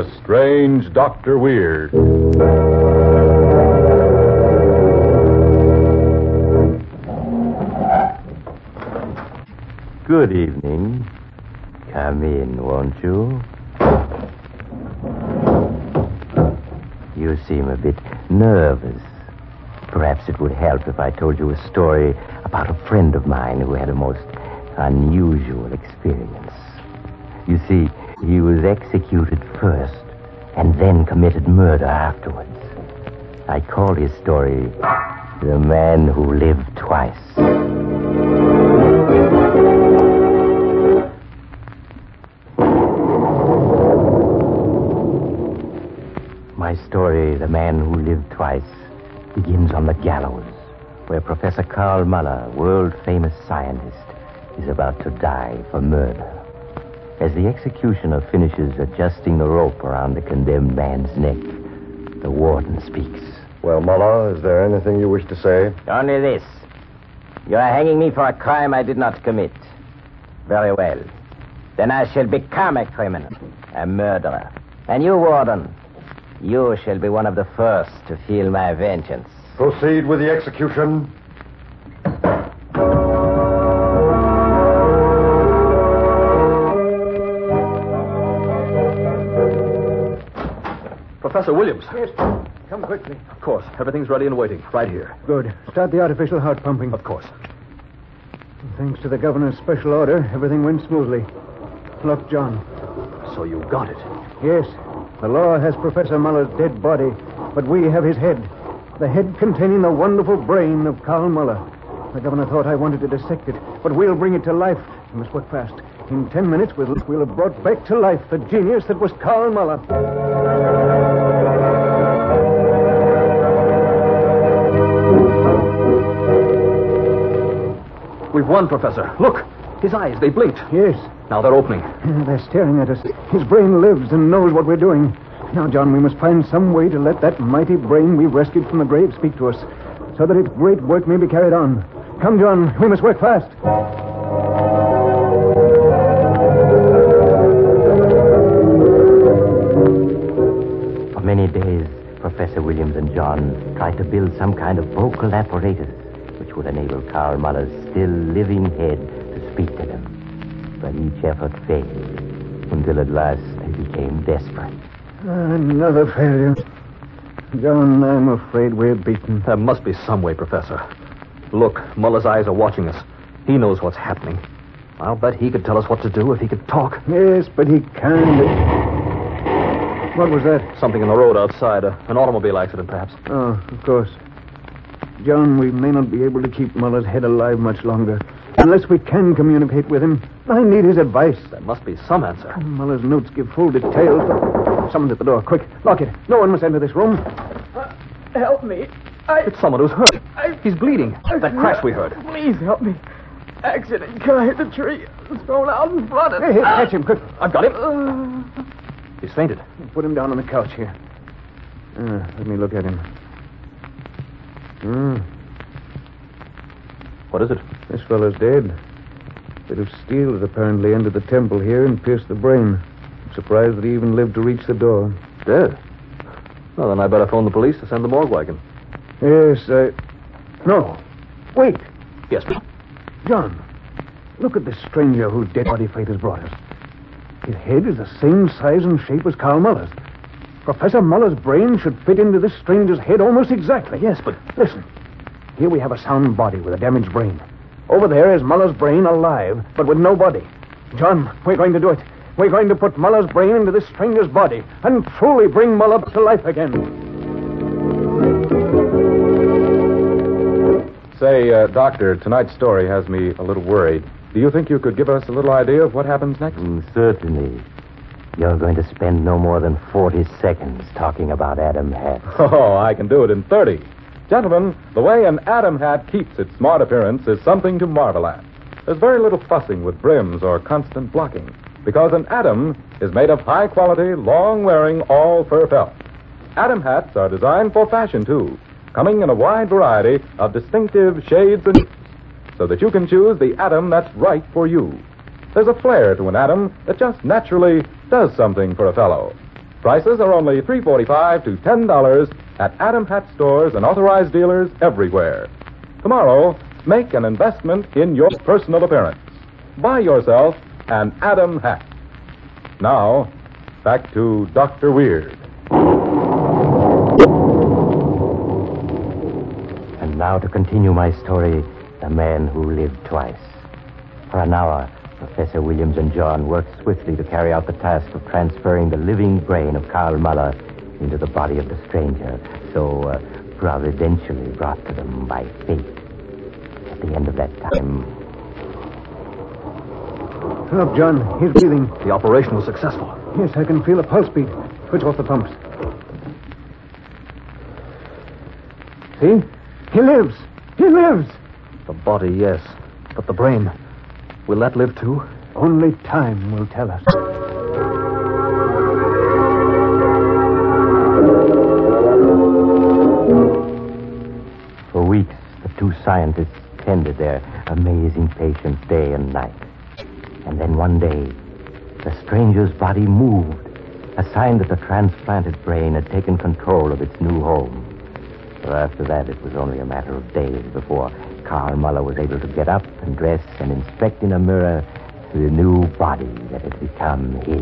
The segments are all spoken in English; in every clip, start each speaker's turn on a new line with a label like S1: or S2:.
S1: Strange Dr. Weird.
S2: Good evening. Come in, won't you? You seem a bit nervous. Perhaps it would help if I told you a story about a friend of mine who had a most unusual experience. You see, he was executed first and then committed murder afterwards. I call his story The Man Who Lived Twice. My story, The Man Who Lived Twice, begins on the gallows, where Professor Karl Muller, world-famous scientist, is about to die for murder. As the executioner finishes adjusting the rope around the condemned man's neck, the warden speaks.
S3: Well, Muller, is there anything you wish to say?
S2: Only this. You are hanging me for a crime I did not commit. Very well. Then I shall become a criminal, a murderer. And you, warden, you shall be one of the first to feel my vengeance.
S3: Proceed with the execution.
S4: Professor Williams.
S5: Yes, come quickly.
S4: Of course. Everything's ready and waiting. Right here.
S5: Good. Start the artificial heart pumping.
S4: Of course.
S5: Thanks to the governor's special order, everything went smoothly. Look, John.
S4: So you got it.
S5: Yes, the law has Professor Muller's dead body, but we have his head. The head containing the wonderful brain of Karl Muller. The governor thought I wanted to dissect it, but we'll bring it to life. We must work fast. In 10 minutes, we'll have brought back to life the genius that was Karl Muller.
S4: We've won, Professor. Look. His eyes, they blinked.
S5: Yes.
S4: Now they're opening.
S5: They're staring at us. His brain lives and knows what we're doing. Now, John, we must find some way to let that mighty brain we've rescued from the grave speak to us, so that its great work may be carried on. Come, John, we must work fast.
S2: For many days, Professor Williams and John tried to build some kind of vocal apparatus which would enable Karl Muller's still living head to speak to them. But each effort failed, until at last they became desperate.
S5: Another failure. John, I'm afraid we're beaten.
S4: There must be some way, Professor. Look, Muller's eyes are watching us. He knows what's happening. I'll bet he could tell us what to do if he could talk.
S5: Yes, but he can't. What was that?
S4: Something in the road outside. An automobile accident, perhaps.
S5: Oh, of course. John, we may not be able to keep Muller's head alive much longer. Unless we can communicate with him. I need his advice.
S4: There must be some answer.
S5: Muller's notes give full details. Someone's at the door. Quick, lock it. No one must enter this room.
S6: Help me.
S4: It's someone who's hurt. He's bleeding. That crash we heard.
S6: Please help me. Accident. Car hit the tree. Thrown out and flooded.
S5: Hey, catch him, quick.
S4: I've got him. He's fainted.
S5: Put him down on the couch here. Let me look at him.
S4: What is it?
S5: This fellow's dead. A bit of steel has apparently entered the temple here and pierced the brain. I'm surprised that he even lived to reach the door.
S4: Dead? Well, then I better phone the police to send the morgue wagon.
S5: Yes, No. Wait.
S4: Yes, please.
S5: John, look at this stranger whose dead body fate has brought us. His head is the same size and shape as Karl Muller's. Professor Muller's brain should fit into this stranger's head almost exactly.
S4: Yes, but...
S5: Listen. Here we have a sound body with a damaged brain. Over there is Muller's brain alive, but with no body. John, we're going to do it. We're going to put Muller's brain into this stranger's body and truly bring Muller to life again.
S1: Say, Doctor, tonight's story has me a little worried. Do you think you could give us a little idea of what happens next?
S2: Certainly. You're going to spend no more than 40 seconds talking about Adam Hat.
S1: Oh, I can do it in 30. Gentlemen, the way an Adam hat keeps its smart appearance is something to marvel at. There's very little fussing with brims or constant blocking, because an Adam is made of high-quality, long-wearing, all-fur felt. Adam hats are designed for fashion, too, coming in a wide variety of distinctive shades and so that you can choose the Adam that's right for you. There's a flair to an Adam that just naturally does something for a fellow. Prices are only $3.45 to $10 at Adam Hat stores and authorized dealers everywhere. Tomorrow, make an investment in your personal appearance. Buy yourself an Adam Hat. Now, back to Dr. Weird.
S2: And now to continue my story, The Man Who Lived Twice. For an hour, Professor Williams and John worked swiftly to carry out the task of transferring the living brain of Karl Muller into the body of the stranger, so providentially brought to them by fate. At the end of that time...
S5: Look, John, he's breathing.
S4: The operation was successful.
S5: Yes, I can feel a pulse beat. Switch off the pumps. See? He lives! He lives!
S4: The body, yes. But the brain, will that live too?
S5: Only time will tell us.
S2: For weeks, the two scientists tended their amazing patient day and night. And then one day, the stranger's body moved, a sign that the transplanted brain had taken control of its new home. So after that, it was only a matter of days before Karl Muller was able to get up and dress and inspect in a mirror the new body that had become his.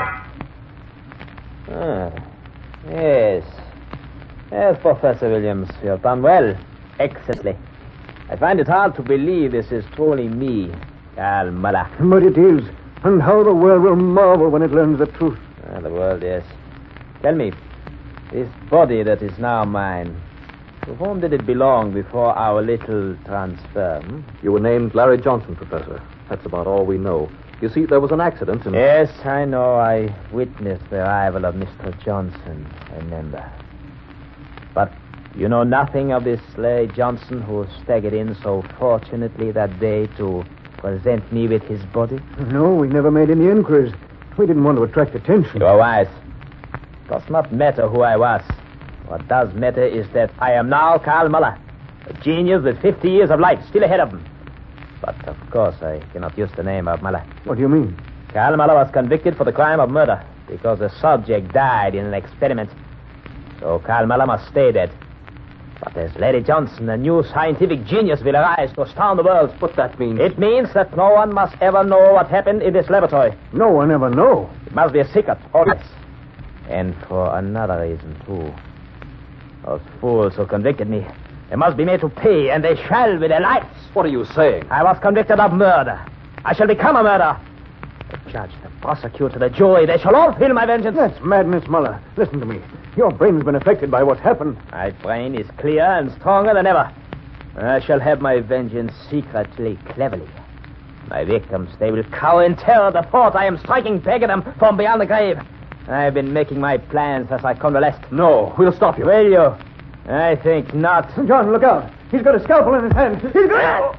S7: Yes. Yes, Professor Williams, you have done well. Excellently. I find it hard to believe this is truly me, Karl Muller.
S5: But it is. And how the world will marvel when it learns the truth.
S7: The world, yes. Tell me, this body that is now mine, to whom did it belong before our little transfer?
S4: You were named Larry Johnson, Professor. That's about all we know. You see, there was an accident and...
S7: Yes, I know. I witnessed the arrival of Mr. Johnson, I remember. But you know nothing of this Larry Johnson who staggered in so fortunately that day to present me with his body?
S5: No, we never made any inquiries. We didn't want to attract attention.
S7: You are wise. It does not matter who I was. What does matter is that I am now Karl Muller, a genius with 50 years of life still ahead of him. But, of course, I cannot use the name of Muller.
S5: What do you mean?
S7: Karl Muller was convicted for the crime of murder because the subject died in an experiment. So Karl Muller must stay dead. But as Larry Johnson, a new scientific genius, will arise to astound the world.
S4: What that means?
S7: It means that no one must ever know what happened in this laboratory.
S5: No one ever know.
S7: It must be a secret, always. And for another reason, too. Those fools who convicted me, they must be made to pay, and they shall with their lives.
S4: What are you saying?
S7: I was convicted of murder. I shall become a murderer. The judge, the prosecutor, the jury, they shall all feel my vengeance.
S5: That's madness, Muller. Listen to me. Your brain's been affected by what's happened.
S7: My brain is clear and stronger than ever. I shall have my vengeance secretly, cleverly. My victims, they will cower in terror the thought I am striking back at them from beyond the grave. I've been making my plans as I convalesced.
S4: No, we'll stop you.
S7: Will you? I think not.
S5: John, look out. He's got a scalpel in his hand. He's got...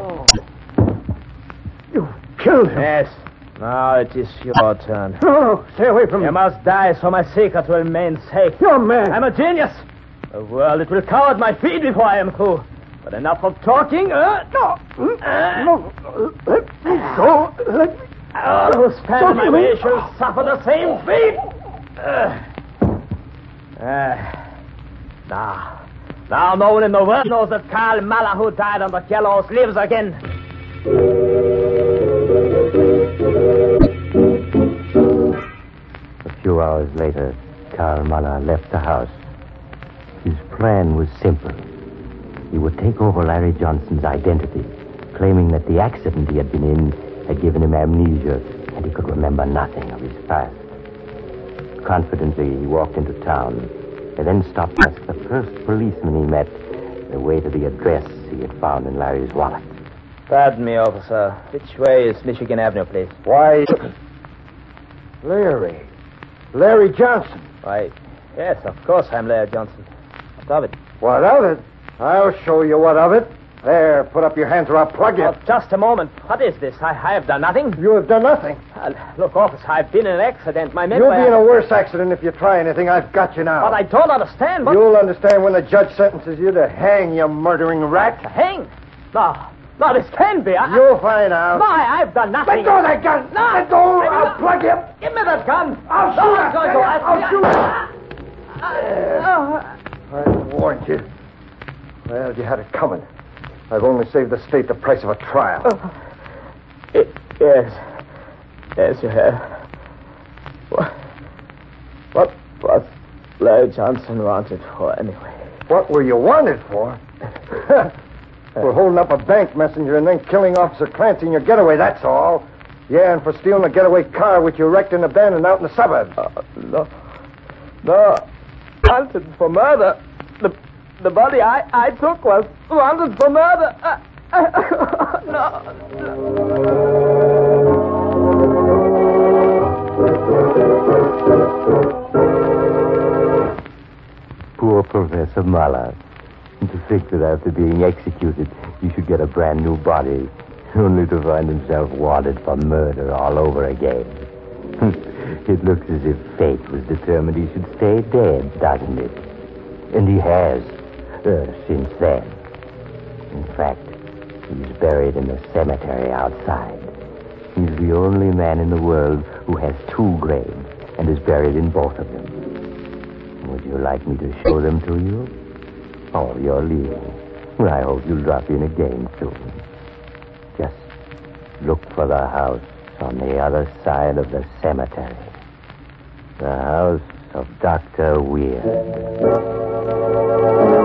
S5: You killed him.
S7: Yes. Now it is your turn.
S5: No, stay away from me.
S7: You must die so my secret will remain safe.
S5: You're mad.
S7: I'm a genius. The world, it will cower at my feet before I am through. But enough of talking. No.
S5: No. Let me go. Let me...
S7: All who stand in my way shall suffer the same fate. Now no one in the world knows that Karl Muller, who died on the gallows, lives again.
S2: A few hours later, Karl Muller left the house. His plan was simple. He would take over Larry Johnson's identity, claiming that the accident he had been in had given him amnesia and he could remember nothing of his past. Confidently, he walked into town and then stopped past the first policeman he met the way to the address he had found in Larry's wallet.
S7: Pardon me, officer. Which way is Michigan Avenue, please?
S3: Why... Larry Johnson.
S7: Why, yes, of course I'm Larry Johnson. What of it?
S3: What of it? I'll show you what of it. There, put up your hands or I'll plug you.
S7: Oh, just a moment. What is this? I have done nothing.
S3: You have done nothing.
S7: Look, officer, I've been in an accident. My men
S3: You'll
S7: were...
S3: be in a worse accident if you try anything. I've got you now.
S7: But I don't understand. What...
S3: You'll understand when the judge sentences you to hang, you murdering rat.
S7: Hang? No. No, this can't be.
S3: You'll find out.
S7: No, I've done nothing.
S3: Let go of that gun!
S7: No.
S3: Let go! I'll plug you!
S7: Give me that gun.
S3: I'll
S7: No,
S3: shoot
S7: I'm going to ask
S3: I'll
S7: you.
S3: shoot! I warned you. Well, you had it coming. I've only saved the state the price of a trial.
S7: Yes. Yes, you have. What was Larry Johnson wanted for, anyway?
S3: What were you wanted for? For holding up a bank messenger and then killing Officer Clancy in your getaway, that's all. Yeah, and for stealing a getaway car which you wrecked and abandoned out in the suburbs.
S7: No. Wanted for murder. The body I took was wanted for murder. No.
S2: Poor Professor Muller. To think that after being executed, he should get a brand new body, only to find himself wanted for murder all over again. It looks as if fate was determined he should stay dead, doesn't it? And he has, since then. In fact, he's buried in the cemetery outside. He's the only man in the world who has 2 graves and is buried in both of them. Would you like me to show them to you? Oh, you're leaving. Well, I hope you'll drop in again soon. Just look for the house on the other side of the cemetery. The house of Dr. Weir.